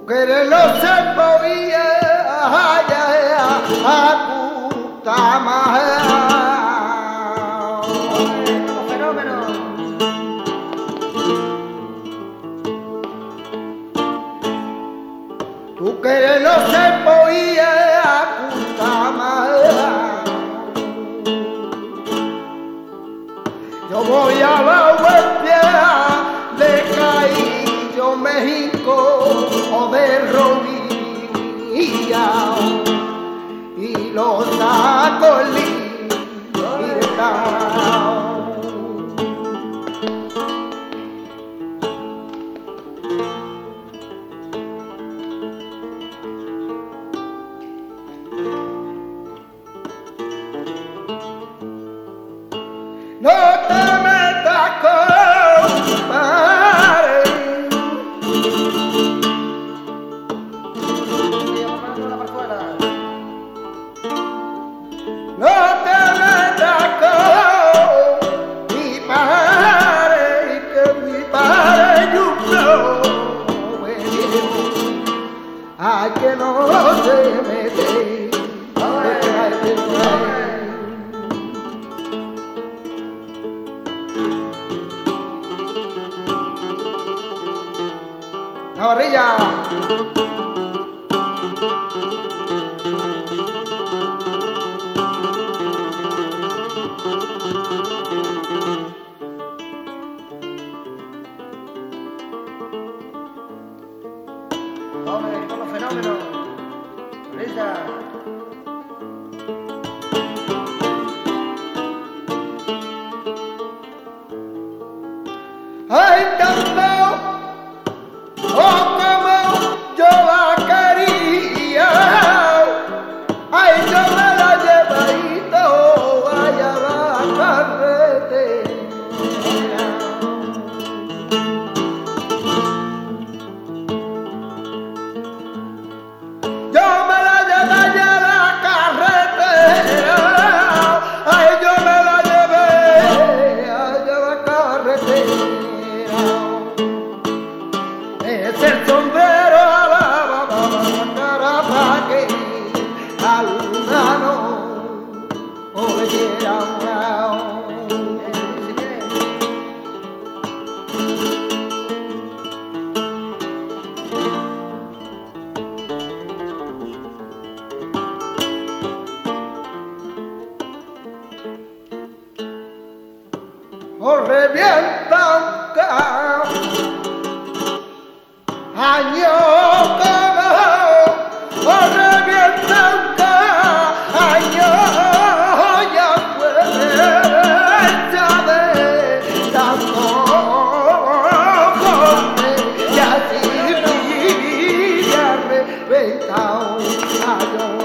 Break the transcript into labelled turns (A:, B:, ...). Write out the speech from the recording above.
A: Querelo se podía
B: Como fenómeno.
A: Tu querelo se podía yo voy a la huelga de Caillo, México o de rodilla y los sacos no te metas con padre. No te metas con mi padre, que mi padre yo me dijo, ay que no se mete. Navarrilla.
B: Hombre, con los fenómenos. Risa.
A: Ay, tanto, oh, como yo la quería, ay, yo me la llevadito, vaya la carretera. Yo me la llevé a la carretera, ay, yo me la llevé a la carretera. Es el sombrero a la cara para que a luna no le quiera o revienta un carro. Año como o revienta un caño, ya fue de tanto correr y así me reventado un año.